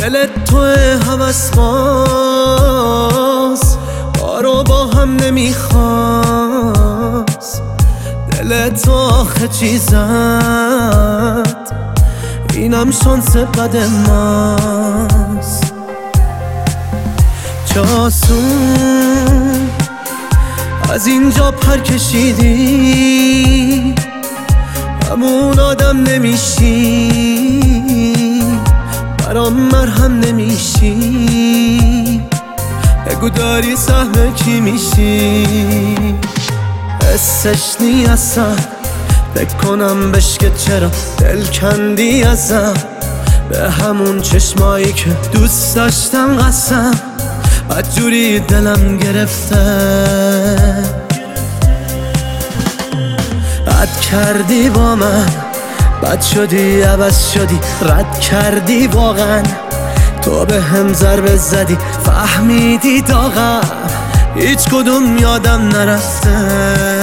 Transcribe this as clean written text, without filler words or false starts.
دلت توه هوس باز بارو با هم نمیخواست دلت تو آخه چی زد اینم شانس بد ماست چه آسون از اینجا پر کشیدی همون آدم نمیشی برام مرهم نمیشی بگو داری سهم کی میشی حسش نی اصلا فکر کنم بشکه چرا دل کندی ازم به همون چشمایی که دوست داشتم قسم بدجوری دلم گرفته بد کردی با من بد شدی عوض شدی رد کردی واقعا تو به هم ضربه زدی فهمیدی داغم هیچ کدوم یادم نرفته